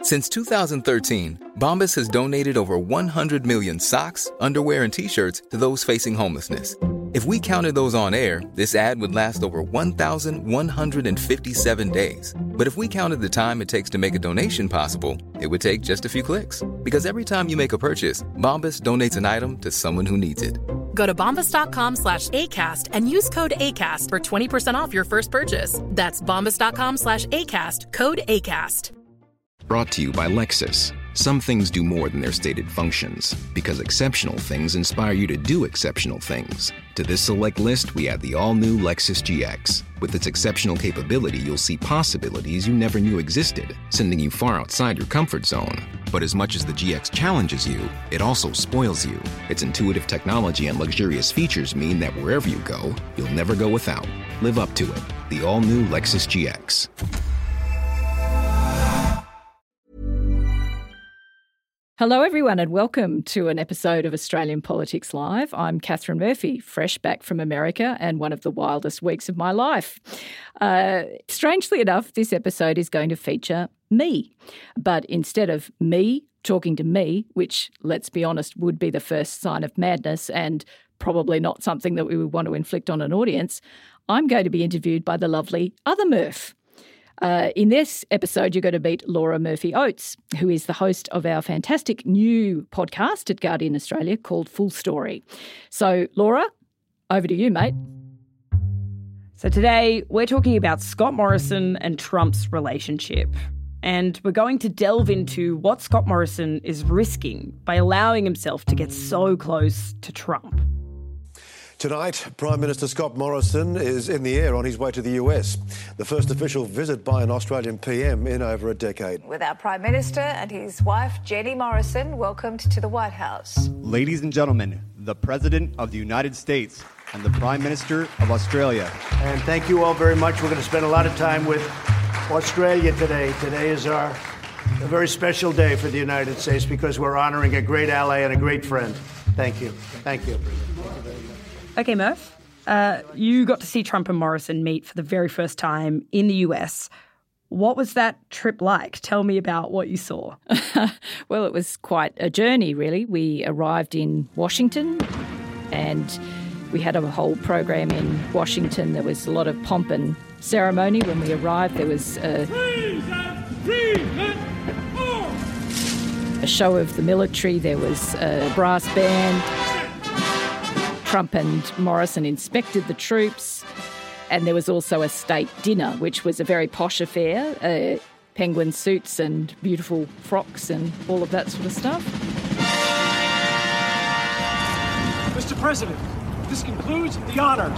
Since 2013, Bombas has donated over 100 million socks, underwear, and T-shirts to those facing homelessness. If we counted those on air, this ad would last over 1,157 days. But if we counted the time it takes to make a donation possible, it would take just a few clicks. Because every time you make a purchase, Bombas donates an item to someone who needs it. Go to bombas.com/ACAST and use code ACAST for 20% off your first purchase. That's bombas.com/ACAST, code ACAST. Brought to you by Lexus. Some things do more than their stated functions, because exceptional things inspire you to do exceptional things. To this select list, we add the all-new Lexus GX. With its exceptional capability, you'll see possibilities you never knew existed, sending you far outside your comfort zone. But as much as the GX challenges you, it also spoils you. Its intuitive technology and luxurious features mean that wherever you go, you'll never go without. Live up to it. The all-new Lexus GX. Hello everyone and welcome to an episode of Australian Politics Live. I'm Catherine Murphy, fresh back from America and one of the wildest weeks of my life. Strangely enough, this episode is going to feature me. But instead of me talking to me, which, let's be honest, would be the first sign of madness and probably not something that we would want to inflict on an audience, I'm going to be interviewed by the lovely other Murph. In this episode, you're going to meet Laura Murphy-Oates, who is the host of our fantastic new podcast at Guardian Australia called Full Story. So, Laura, over to you, mate. So today, we're talking about Scott Morrison and Trump's relationship. And we're going to delve into what Scott Morrison is risking by allowing himself to get so close to Trump. Tonight, Prime Minister Scott Morrison is in the air on his way to the US, the first official visit by an Australian PM in over a decade. With our Prime Minister and his wife, Jenny Morrison, welcomed to the White House. Ladies and gentlemen, the President of the United States and the Prime Minister of Australia. And thank you all very much. We're going to spend a lot of time with Australia today. Today is a very special day for the United States because we're honouring a great ally and a great friend. Thank you. Thank you. Okay, Murph, you got to see Trump and Morrison meet for the very first time in the US. What was that trip like? Tell me about what you saw. Well, it was quite a journey, really. We arrived in Washington and we had a whole program in Washington. There was a lot of pomp and ceremony when we arrived. There was a show of the military. There was a brass band. Trump and Morrison inspected the troops, and there was also a state dinner, which was a very posh affair, penguin suits and beautiful frocks and all of that sort of stuff. Mr. President, this concludes the honours.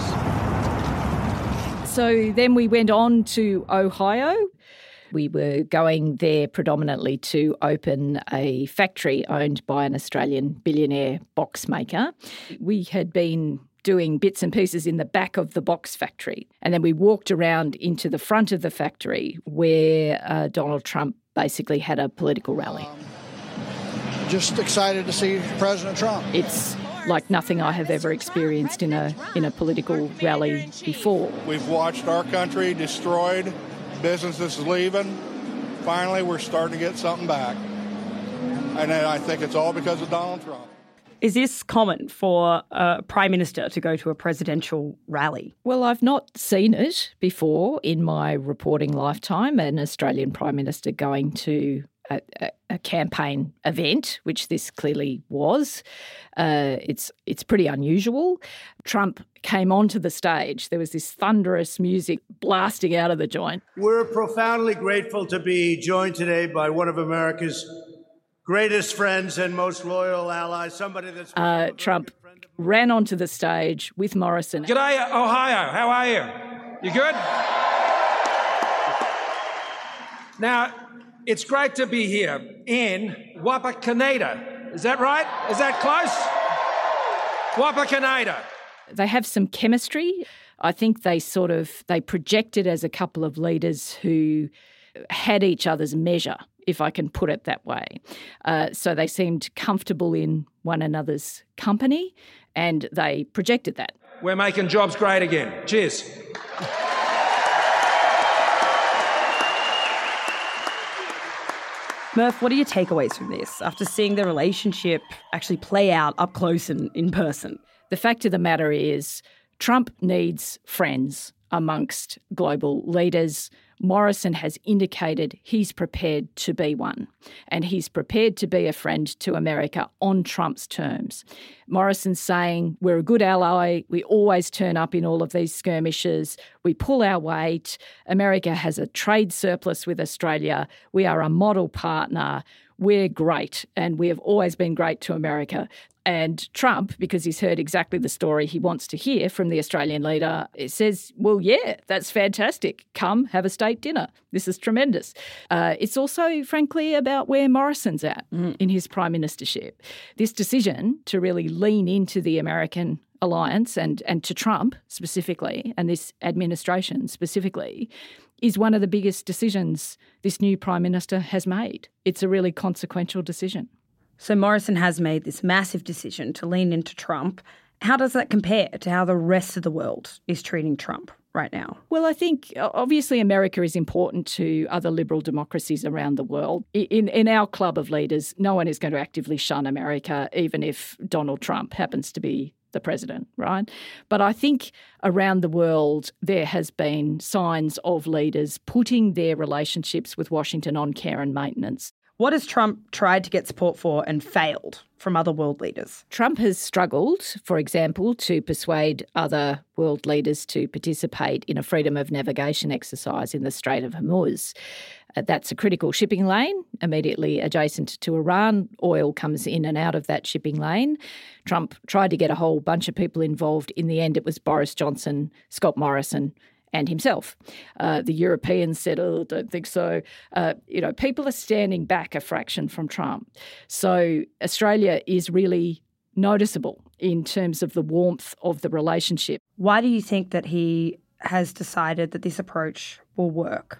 So then we went on to Ohio. We were going there predominantly to open a factory owned by an Australian billionaire box maker. We had been doing bits and pieces in the back of the box factory, and then we walked around into the front of the factory where Donald Trump basically had a political rally. Just excited to see President Trump. It's like nothing I have ever experienced in a political rally before. We've watched our country destroyed. Businesses leaving. Finally, we're starting to get something back. And I think it's all because of Donald Trump. Is this common for a Prime Minister to go to a presidential rally? Well, I've not seen it before in my reporting lifetime, an Australian Prime Minister going to a campaign event, which this clearly was. It's pretty unusual. Trump came onto the stage. There was this thunderous music blasting out of the joint. We're profoundly grateful to be joined today by one of America's greatest friends and most loyal allies, somebody that's... Trump ran onto the stage with Morrison. G'day, Ohio. How are you? You good? Now, it's great to be here in Wapakoneta. Is that right? Is that close? Wapakoneta. They have some chemistry. I think they projected as a couple of leaders who had each other's measure, if I can put it that way. So they seemed comfortable in one another's company and they projected that. We're making jobs great again. Cheers. Murph, what are your takeaways from this after seeing the relationship actually play out up close and in person? The fact of the matter is Trump needs friends amongst global leaders. Morrison has indicated he's prepared to be one, and he's prepared to be a friend to America on Trump's terms. Morrison's saying we're a good ally, we always turn up in all of these skirmishes, we pull our weight, America has a trade surplus with Australia, we are a model partner, we're great, and we have always been great to America. And Trump, because he's heard exactly the story he wants to hear from the Australian leader, says, well, yeah, that's fantastic. Come, have a state dinner. This is tremendous. It's also, frankly, about where Morrison's at in his prime ministership. This decision to really lean into the American alliance and to Trump specifically, and this administration specifically, is one of the biggest decisions this new prime minister has made. It's a really consequential decision. So Morrison has made this massive decision to lean into Trump. How does that compare to how the rest of the world is treating Trump right now? Well, I think obviously America is important to other liberal democracies around the world. In our club of leaders, no one is going to actively shun America, even if Donald Trump happens to be the president, right? But I think around the world there has been signs of leaders putting their relationships with Washington on care and maintenance. What has Trump tried to get support for and failed from other world leaders? Trump has struggled, for example, to persuade other world leaders to participate in a freedom of navigation exercise in the Strait of Hormuz. That's a critical shipping lane immediately adjacent to Iran. Oil comes in and out of that shipping lane. Trump tried to get a whole bunch of people involved. In the end, it was Boris Johnson, Scott Morrison, and himself. The Europeans said, oh, don't think so. People are standing back a fraction from Trump. So Australia is really noticeable in terms of the warmth of the relationship. Why do you think that he has decided that this approach will work?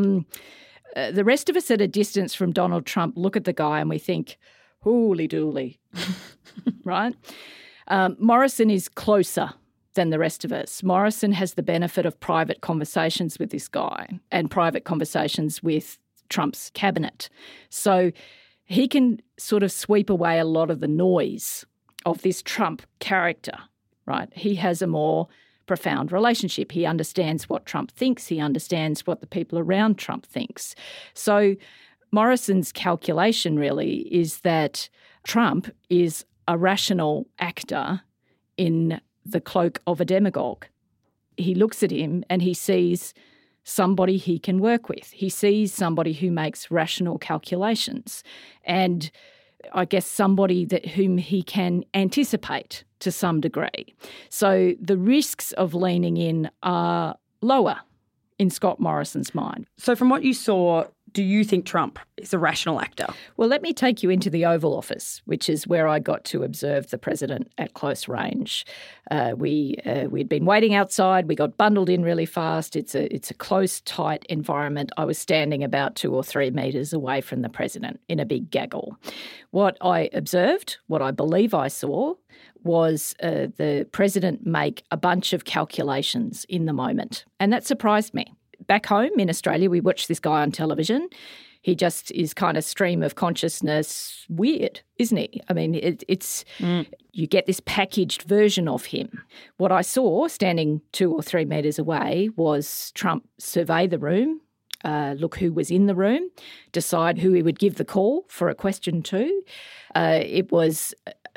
The rest of us at a distance from Donald Trump look at the guy and we think, holy dooly, right? Morrison is closer than the rest of us. Morrison has the benefit of private conversations with this guy and private conversations with Trump's cabinet. So he can sort of sweep away a lot of the noise of this Trump character, right? He has a more profound relationship. He understands what Trump thinks. He understands what the people around Trump thinks. So Morrison's calculation really is that Trump is a rational actor in the cloak of a demagogue. He looks at him and he sees somebody he can work with. He sees somebody who makes rational calculations and I guess somebody whom he can anticipate to some degree. So the risks of leaning in are lower in Scott Morrison's mind. So from what you saw, do you think Trump is a rational actor? Well, let me take you into the Oval Office, which is where I got to observe the president at close range. We'd been waiting outside. We got bundled in really fast. It's a close, tight environment. I was standing about 2 or 3 metres away from the president in a big gaggle. What I observed, what I believe I saw, was the president make a bunch of calculations in the moment, and that surprised me. Back home in Australia, we watch this guy on television. He just is kind of stream of consciousness weird, isn't he? I mean, you get this packaged version of him. What I saw standing 2 or 3 metres away was Trump survey the room, look who was in the room, decide who he would give the call for a question to. It was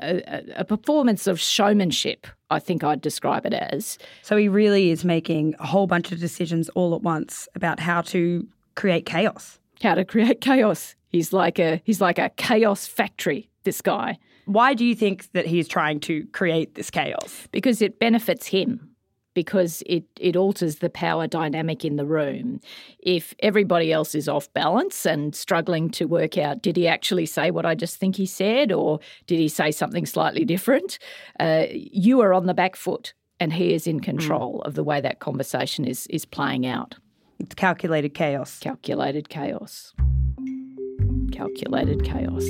a performance of showmanship, I think I'd describe it as. So he really is making a whole bunch of decisions all at once about how to create chaos. How to create chaos. He's like a chaos factory, this guy. Why do you think that he's trying to create this chaos? Because it benefits him. Because it alters the power dynamic in the room. If everybody else is off balance and struggling to work out, did he actually say what I just think he said, or did he say something slightly different? You are on the back foot and he is in control of the way that conversation is playing out. It's calculated chaos. Calculated chaos. Calculated chaos.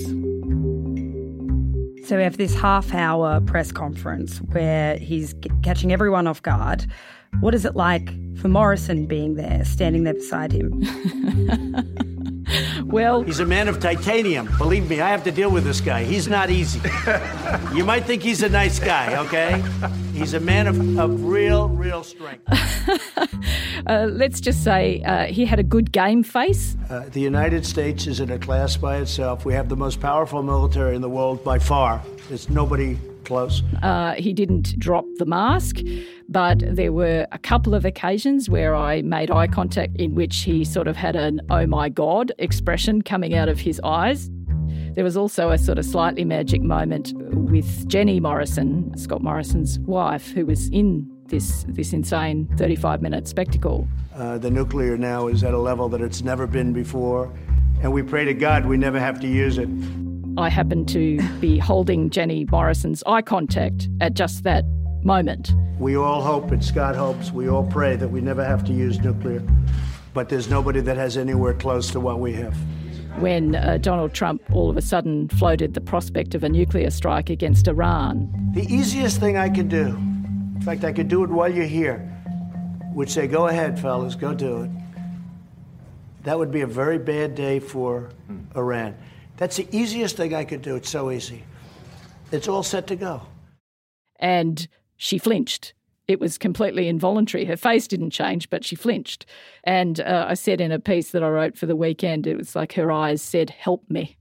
So we have this half-hour press conference where he's catching everyone off guard. What is it like for Morrison being there, standing there beside him? Well, he's a man of titanium. Believe me, I have to deal with this guy. He's not easy. You might think he's a nice guy, okay? He's a man of real strength. Let's just say he had a good game face. The United States is in a class by itself. We have the most powerful military in the world by far. There's nobody close. He didn't drop the mask, but there were a couple of occasions where I made eye contact in which he sort of had an "oh my God" expression coming out of his eyes. There was also a sort of slightly magic moment with Jenny Morrison, Scott Morrison's wife, who was in this insane 35-minute spectacle. The nuclear now is at a level that it's never been before, and we pray to God we never have to use it. I happened to be holding Jenny Morrison's eye contact at just that moment. We all hope, and Scott hopes, we all pray that we never have to use nuclear, but there's nobody that has anywhere close to what we have. When Donald Trump all of a sudden floated the prospect of a nuclear strike against Iran. The easiest thing I could do, in fact, I could do it while you're here, would say, go ahead, fellas, go do it. That would be a very bad day for Iran. That's the easiest thing I could do. It's so easy. It's all set to go. And she flinched. It was completely involuntary. Her face didn't change, but she flinched. And I said in a piece that I wrote for the weekend, it was like her eyes said, "Help me."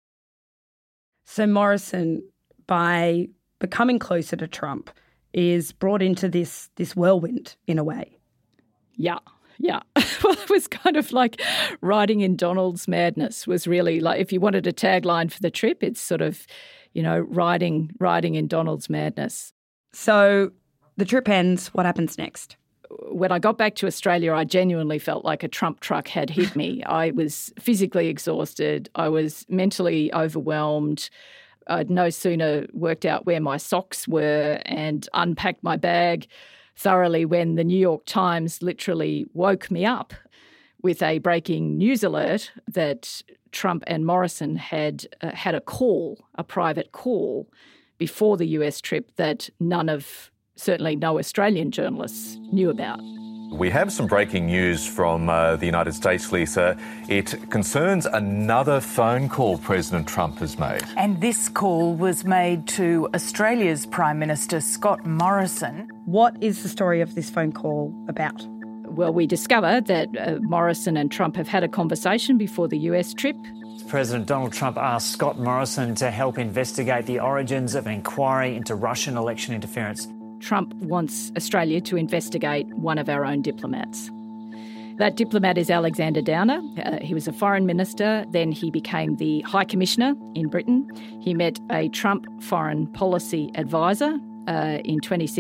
So Morrison, by becoming closer to Trump, is brought into this whirlwind in a way. Yeah. Well, it was kind of like riding in Donald's madness. Was really like, if you wanted a tagline for the trip, it's sort of, riding in Donald's madness. So the trip ends. What happens next? When I got back to Australia, I genuinely felt like a Trump truck had hit me. I was physically exhausted. I was mentally overwhelmed. I'd no sooner worked out where my socks were and unpacked my bag thoroughly when the New York Times literally woke me up with a breaking news alert that Trump and Morrison had had a private call before the US trip that certainly no Australian journalists knew about. We have some breaking news from the United States, Lisa. It concerns another phone call President Trump has made. And this call was made to Australia's Prime Minister, Scott Morrison. What is the story of this phone call about? Well, we discovered that Morrison and Trump have had a conversation before the US trip. President Donald Trump asked Scott Morrison to help investigate the origins of an inquiry into Russian election interference. Trump wants Australia to investigate one of our own diplomats. That diplomat is Alexander Downer. He was a foreign minister, then he became the High Commissioner in Britain. He met a Trump foreign policy advisor in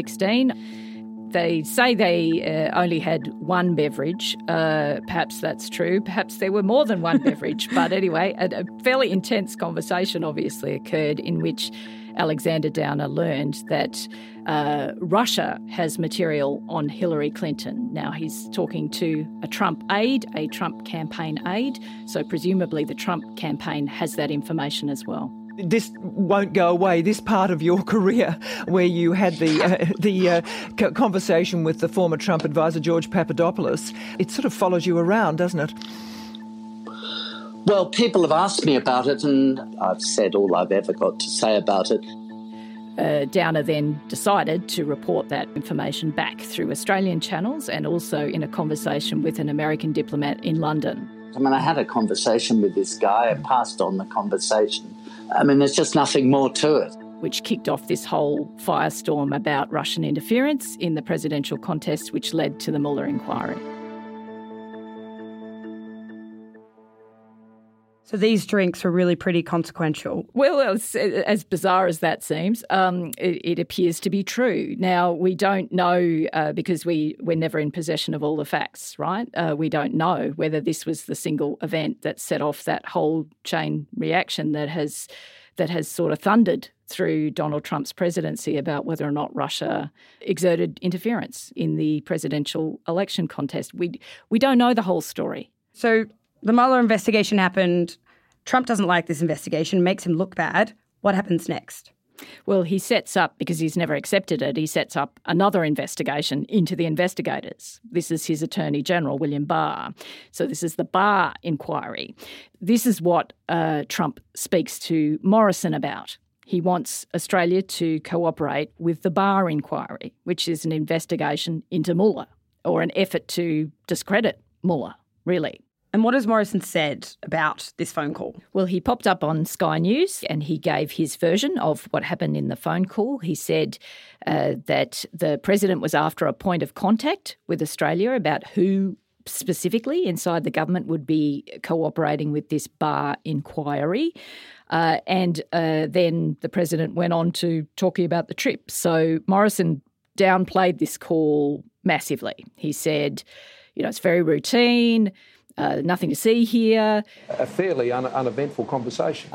2016. They say they only had one beverage. Perhaps that's true. Perhaps there were more than one beverage. But anyway, a fairly intense conversation obviously occurred in which Alexander Downer learned that Russia has material on Hillary Clinton. Now, he's talking to a Trump aide, a Trump campaign aide, so presumably the Trump campaign has that information as well. This won't go away. This part of your career where you had the conversation with the former Trump advisor, George Papadopoulos, it sort of follows you around, doesn't it? Well, people have asked me about it and I've said all I've ever got to say about it. Downer then decided to report that information back through Australian channels and also in a conversation with an American diplomat in London. I mean, I had a conversation with this guy. I passed on the conversation. I mean, there's just nothing more to it. Which kicked off this whole firestorm about Russian interference in the presidential contest, which led to the Mueller inquiry. So these drinks were really pretty consequential. Well, as bizarre as that seems, it appears to be true. Now, we don't know because we're never in possession of all the facts, right? We don't know whether this was the single event that set off that whole chain reaction that has sort of thundered through Donald Trump's presidency about whether or not Russia exerted interference in the presidential election contest. We don't know the whole story. So the Mueller investigation happened. Trump doesn't like this investigation, makes him look bad. What happens next? Well, he sets up, because he's never accepted it, he sets up another investigation into the investigators. This is his Attorney General, William Barr. So this is the Barr inquiry. This is what Trump speaks to Morrison about. He wants Australia to cooperate with the Barr inquiry, which is an investigation into Mueller, or an effort to discredit Mueller, really. And what has Morrison said about this phone call? Well, he popped up on Sky News and he gave his version of what happened in the phone call. He said that the president was after a point of contact with Australia about who specifically inside the government would be cooperating with this Barr inquiry. And then the president went on to talking about the trip. So Morrison downplayed this call massively. He said, it's very routine. Nothing to see here. A fairly uneventful conversation.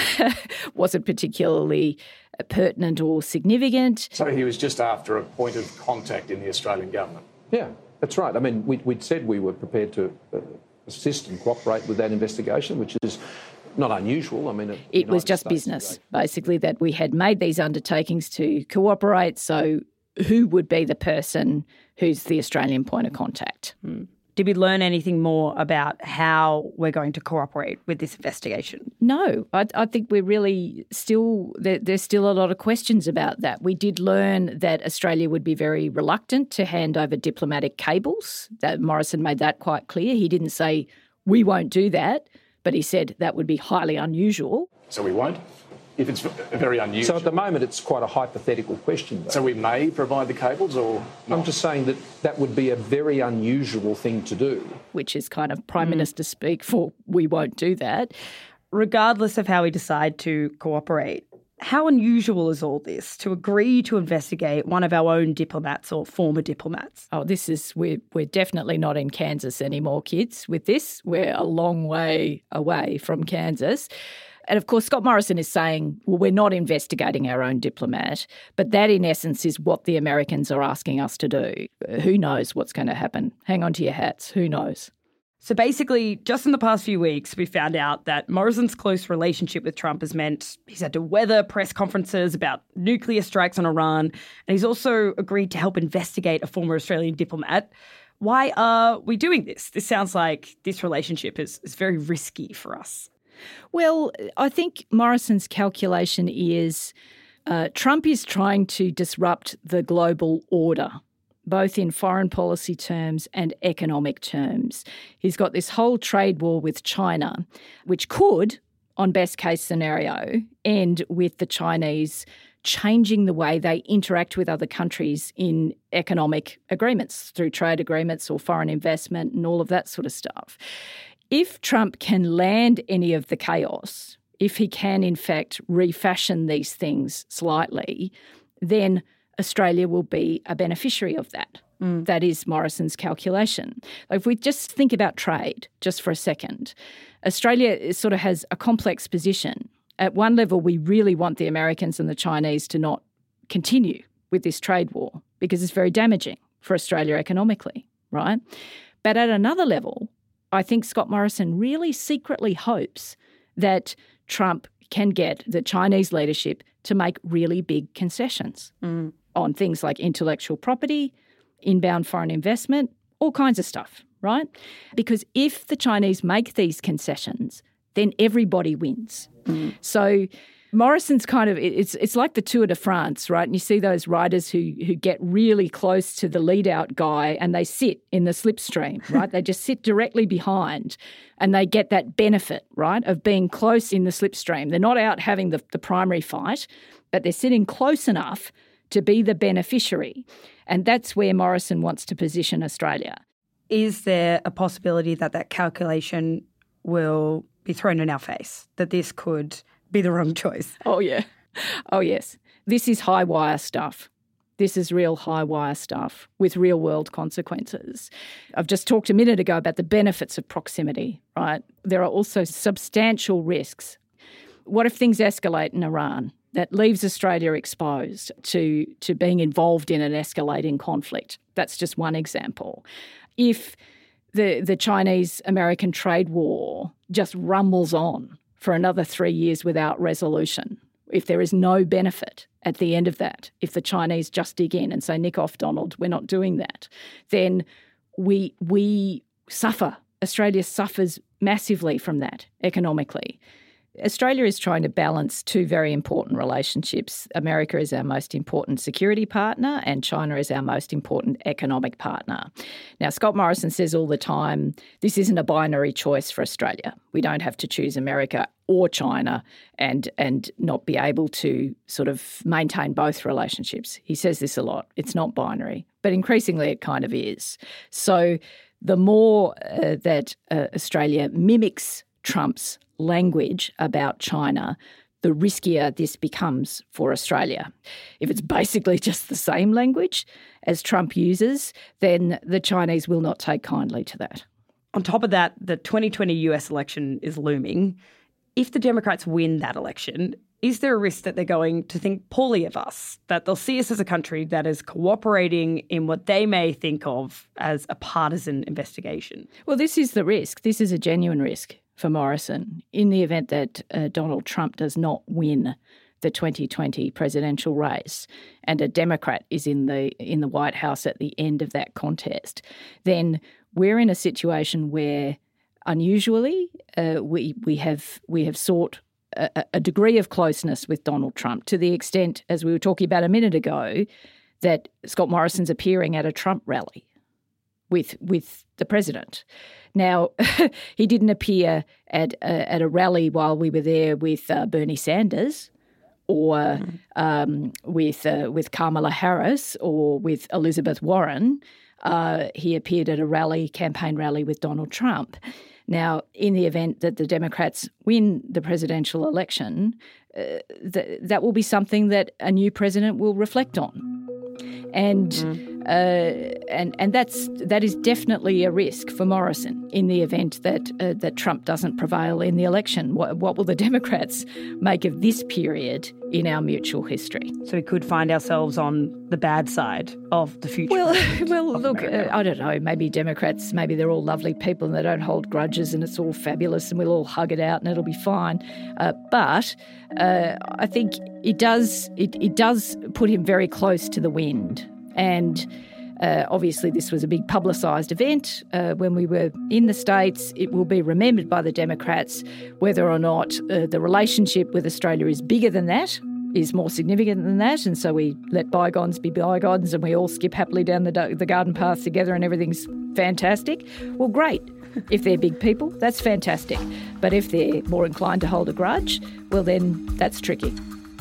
Wasn't particularly pertinent or significant. So he was just after a point of contact in the Australian government? Yeah, that's right. I mean, we'd said we were prepared to assist and cooperate with that investigation, which is not unusual. I mean, it was just business, basically, that we had made these undertakings to cooperate. So who would be the person who's the Australian point of contact? Did we learn anything more about how we're going to cooperate with this investigation? No, I think we're really there's still a lot of questions about that. We did learn that Australia would be very reluctant to hand over diplomatic cables. That Morrison made that quite clear. He didn't say, we won't do that, but he said that would be highly unusual. So we won't? If it's very unusual. So at the moment, it's quite a hypothetical question, though. So we may provide the cables, or not? I'm just saying that would be a very unusual thing to do. Which is kind of Prime Minister speak for we won't do that. Regardless of how we decide to cooperate, how unusual is all this to agree to investigate one of our own diplomats or former diplomats? Oh, we're definitely not in Kansas anymore, kids, with this. We're a long way away from Kansas. And of course, Scott Morrison is saying, well, we're not investigating our own diplomat, but that in essence is what the Americans are asking us to do. Who knows what's going to happen? Hang on to your hats. Who knows? So basically, just in the past few weeks, we found out that Morrison's close relationship with Trump has meant he's had to weather press conferences about nuclear strikes on Iran, and he's also agreed to help investigate a former Australian diplomat. Why are we doing this? This sounds like this relationship is very risky for us. Well, I think Morrison's calculation is Trump is trying to disrupt the global order, both in foreign policy terms and economic terms. He's got this whole trade war with China, which could, on best case scenario, end with the Chinese changing the way they interact with other countries in economic agreements, through trade agreements or foreign investment and all of that sort of stuff. If Trump can land any of the chaos, if he can in fact refashion these things slightly, then Australia will be a beneficiary of that. That is Morrison's calculation. If we just think about trade just for a second, Australia sort of has a complex position. At one level, we really want the Americans and the Chinese to not continue with this trade war because it's very damaging for Australia economically, right? But at another level, I think Scott Morrison really secretly hopes that Trump can get the Chinese leadership to make really big concessions on things like intellectual property, inbound foreign investment, all kinds of stuff, right? Because if the Chinese make these concessions, then everybody wins. So Morrison's kind of, it's like the Tour de France, right? And you see those riders who get really close to the lead-out guy and they sit in the slipstream, right? They just sit directly behind and they get that benefit, right, of being close in the slipstream. They're not out having the primary fight, but they're sitting close enough to be the beneficiary. And that's where Morrison wants to position Australia. Is there a possibility that that calculation will be thrown in our face, that this could be the wrong choice? Oh, yeah. Oh, yes. This is high wire stuff. This is real high wire stuff with real world consequences. I've just talked a minute ago about the benefits of proximity, right? There are also substantial risks. What if things escalate in Iran? That leaves Australia exposed to being involved in an escalating conflict. That's just one example. If the Chinese-American trade war just rumbles on for another 3 years without resolution, if there is no benefit at the end of that, if the Chinese just dig in and say, nick off, Donald, we're not doing that, then we suffer. Australia suffers massively from that economically. Australia is trying to balance two very important relationships. America is our most important security partner and China is our most important economic partner. Now, Scott Morrison says all the time, this isn't a binary choice for Australia. We don't have to choose America or China and not be able to sort of maintain both relationships. He says this a lot. It's not binary, but increasingly it kind of is. So the more that Australia mimics Trump's language about China, the riskier this becomes for Australia. If it's basically just the same language as Trump uses, then the Chinese will not take kindly to that. On top of that, the 2020 US election is looming. If the Democrats win that election, is there a risk that they're going to think poorly of us, that they'll see us as a country that is cooperating in what they may think of as a partisan investigation? Well, this is the risk. This is a genuine risk for Morrison in the event that Donald Trump does not win the 2020 presidential race and a Democrat is in the White House at the end of that contest. Then we're in a situation where, unusually, we have sought a degree of closeness with Donald Trump to the extent, as we were talking about a minute ago, that Scott Morrison's appearing at a Trump rally with the president. Now, he didn't appear at a rally while we were there with Bernie Sanders or with Kamala Harris or with Elizabeth Warren. He appeared at a campaign rally with Donald Trump. Now, in the event that the Democrats win the presidential election, that will be something that a new president will reflect on. And that is definitely a risk for Morrison in the event that Trump doesn't prevail in the election. What will the Democrats make of this period in our mutual history? So we could find ourselves on the bad side of the future. Well, look, I don't know. Maybe Democrats, maybe they're all lovely people and they don't hold grudges and it's all fabulous and we'll all hug it out and it'll be fine. But I think it does put him very close to the wind. And obviously this was a big publicised event when we were in the States. It will be remembered by the Democrats whether or not the relationship with Australia is bigger than that, is more significant than that, and so we let bygones be bygones and we all skip happily down the garden path together and everything's fantastic. Well, great. If they're big people, that's fantastic. But if they're more inclined to hold a grudge, well then that's tricky.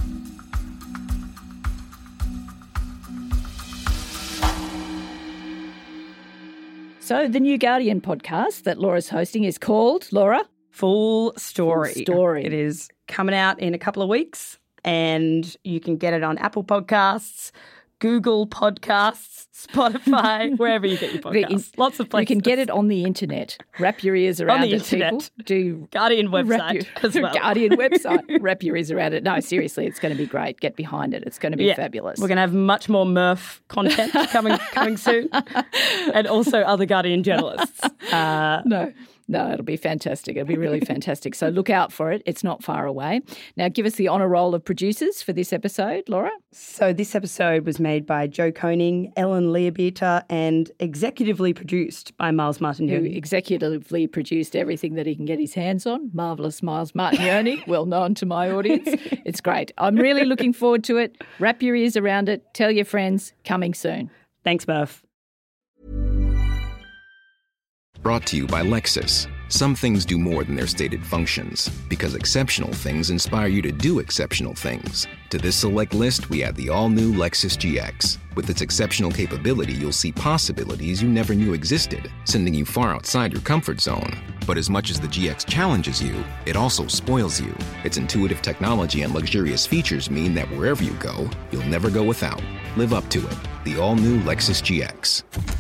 So the new Guardian podcast that Laura's hosting is called, Laura? Full Story. Full Story. It is coming out in a couple of weeks and you can get it on Apple Podcasts, Google Podcasts, Spotify, wherever you get your podcasts. Lots of places. You can get it on the internet. Wrap your ears around it, people. Do Guardian website as well. Guardian website. Wrap your ears around it. No, seriously, it's going to be great. Get behind it. It's going to be fabulous. We're going to have much more Murph content coming soon, and also other Guardian journalists. No, it'll be fantastic. It'll be really fantastic. So look out for it. It's not far away. Now, give us the honour roll of producers for this episode, Laura. So this episode was made by Joe Koning, Ellen Leobita, and executively produced by Miles Martignoni. Who executively produced everything that he can get his hands on. Marvellous Miles Martignoni, well known to my audience. It's great. I'm really looking forward to it. Wrap your ears around it. Tell your friends. Coming soon. Thanks, Murph. Brought to you by Lexus. Some things do more than their stated functions, because exceptional things inspire you to do exceptional things. To this select list, we add the all-new Lexus GX. With its exceptional capability, you'll see possibilities you never knew existed, sending you far outside your comfort zone. But as much as the GX challenges you, it also spoils you. Its intuitive technology and luxurious features mean that wherever you go, you'll never go without. Live up to it. The all-new Lexus GX.